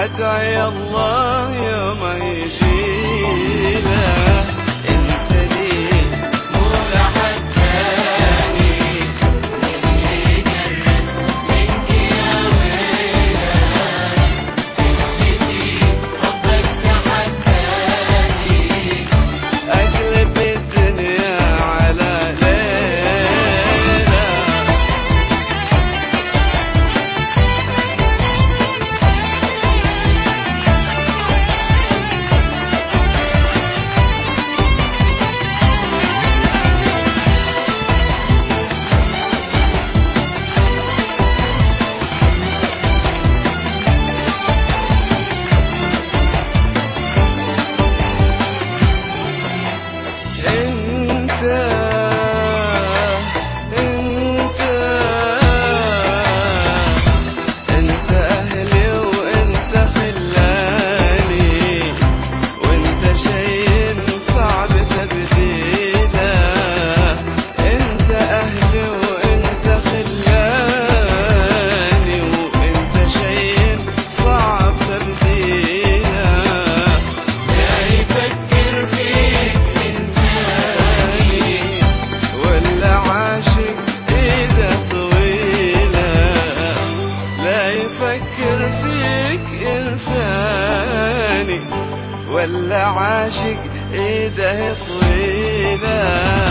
أدعي الله يوم يجينا. انت لي مو لحد ثاني اللي يقرب منك يا ويلك، اللي في حبك تحداني أقلب الدنيا على ليلة. انت اهلي وانت خلاني، وانت شي صعب تبديله. انت اهلي وانت خلاني، وانت شي صعب تبديله. لا يفكر فيك انساني ولا عاشق ايده طويله. لا يفكر فيك انساني ولا عاشق ايده طويله.